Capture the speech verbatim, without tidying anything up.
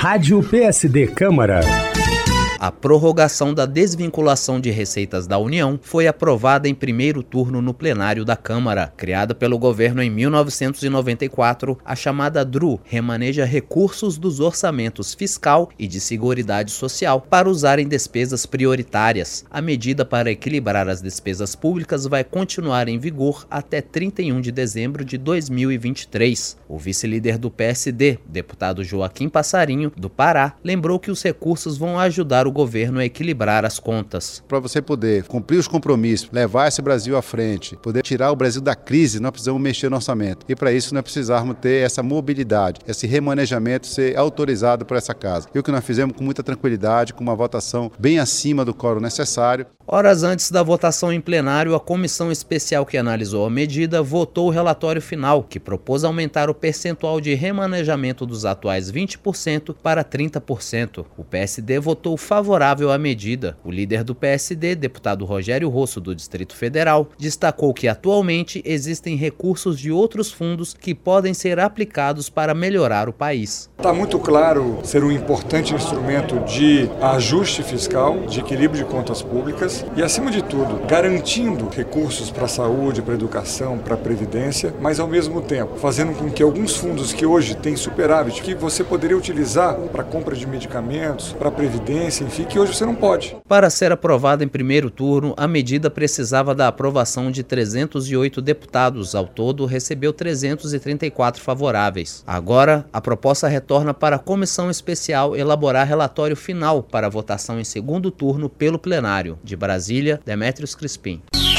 Rádio P S D Câmara. A prorrogação da desvinculação de receitas da União foi aprovada em primeiro turno no plenário da Câmara. Criada pelo governo em mil novecentos e noventa e quatro, a chamada D R U remaneja recursos dos orçamentos fiscal e de seguridade social para usar em despesas prioritárias. A medida para equilibrar as despesas públicas vai continuar em vigor até trinta e um de dezembro de dois mil e vinte e três. O vice-líder do P S D, deputado Joaquim Passarinho, do Pará, lembrou que os recursos vão ajudar o governo a equilibrar as contas. Para você poder cumprir os compromissos, levar esse Brasil à frente, poder tirar o Brasil da crise, nós precisamos mexer no orçamento. E para isso nós precisamos ter essa mobilidade, esse remanejamento ser autorizado por essa casa. E o que nós fizemos com muita tranquilidade, com uma votação bem acima do quórum necessário. Horas antes da votação em plenário, a comissão especial que analisou a medida votou o relatório final, que propôs aumentar o percentual de remanejamento dos atuais vinte por cento para trinta por cento. O P S D votou favorável à medida. O líder do P S D, deputado Rogério Rosso, do Distrito Federal, destacou que atualmente existem recursos de outros fundos que podem ser aplicados para melhorar o país. Está muito claro ser um importante instrumento de ajuste fiscal, de equilíbrio de contas públicas e, acima de tudo, garantindo recursos para a saúde, para a educação, para a previdência, mas ao mesmo tempo fazendo com que alguns fundos que hoje têm superávit, que você poderia utilizar para compra de medicamentos, para a previdência, enfim, que hoje você não pode. Para ser aprovada em primeiro turno, a medida precisava da aprovação de trezentos e oito deputados. Ao todo, recebeu trezentos e trinta e quatro favoráveis. Agora, a proposta retorna para a comissão especial elaborar relatório final para votação em segundo turno pelo plenário. De Brasília, Demetrios Crispim.